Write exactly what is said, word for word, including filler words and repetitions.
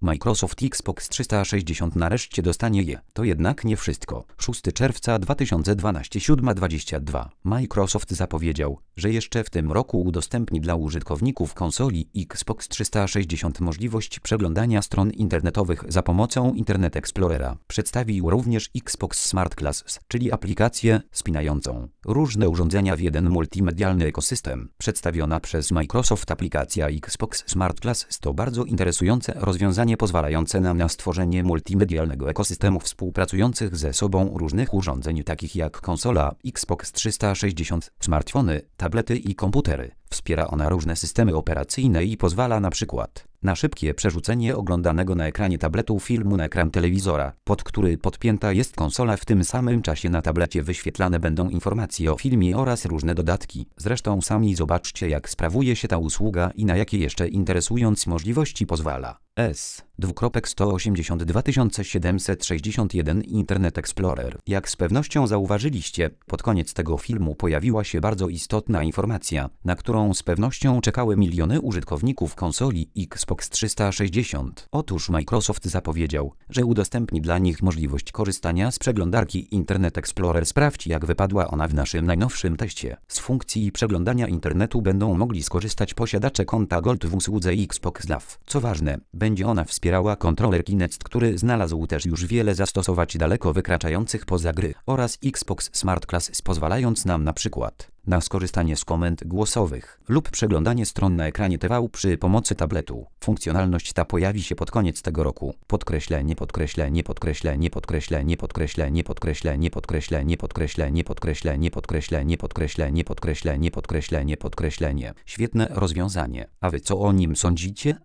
Microsoft Xbox trzysta sześćdziesiąt nareszcie dostanie je. To jednak nie wszystko. szóstego czerwca dwa tysiące dwunastego, siódma dwadzieścia dwa. Microsoft zapowiedział, że jeszcze w tym roku udostępni dla użytkowników konsoli Xbox trzysta sześćdziesiąt możliwość przeglądania stron internetowych za pomocą Internet Explorera. Przedstawił również Xbox Smart Glasses, czyli aplikację spinającą różne urządzenia w jeden multimedialny ekosystem. Przedstawiona przez Microsoft aplikacja Xbox Smart Glasses to bardzo interesujące rozwiązanie pozwalające nam na stworzenie multimedialnego ekosystemu współpracujących ze sobą różnych urządzeń takich jak konsola Xbox trzysta sześćdziesiąt, smartfony, tablety i komputery. Wspiera ona różne systemy operacyjne i pozwala na przykład na szybkie przerzucenie oglądanego na ekranie tabletu filmu na ekran telewizora, pod który podpięta jest konsola. W tym samym czasie na tablecie wyświetlane będą informacje o filmie oraz różne dodatki. Zresztą sami zobaczcie, jak sprawuje się ta usługa i na jakie jeszcze interesujące możliwości pozwala. S. sto osiemdziesiąt dwa tysiące siedemset sześćdziesiąt jeden Internet Explorer. Jak z pewnością zauważyliście, pod koniec tego filmu pojawiła się bardzo istotna informacja, na którą z pewnością czekały miliony użytkowników konsoli Xbox trzysta sześćdziesiąt. Otóż Microsoft zapowiedział, że udostępni dla nich możliwość korzystania z przeglądarki Internet Explorer. Sprawdź, jak wypadła ona w naszym najnowszym teście. Z funkcji przeglądania internetu będą mogli skorzystać posiadacze konta Gold w usłudze Xbox Live. Co ważne, będzie ona wspierała kontroler Kinect, który znalazł też już wiele zastosowań daleko wykraczających poza gry, oraz Xbox Smart Glasses, pozwalając nam na przykład na skorzystanie z komend głosowych lub przeglądanie stron na ekranie T V przy pomocy tabletu. Funkcjonalność ta pojawi się pod koniec tego roku. Podkreślenie, podkreślenie, podkreślenie, podkreślenie, podkreślenie, podkreślenie, podkreślenie, podkreślenie, podkreślenie, podkreślenie, podkreślenie, podkreślenie, podkreślenie, podkreślenie. Świetne rozwiązanie. A wy co o nim sądzicie?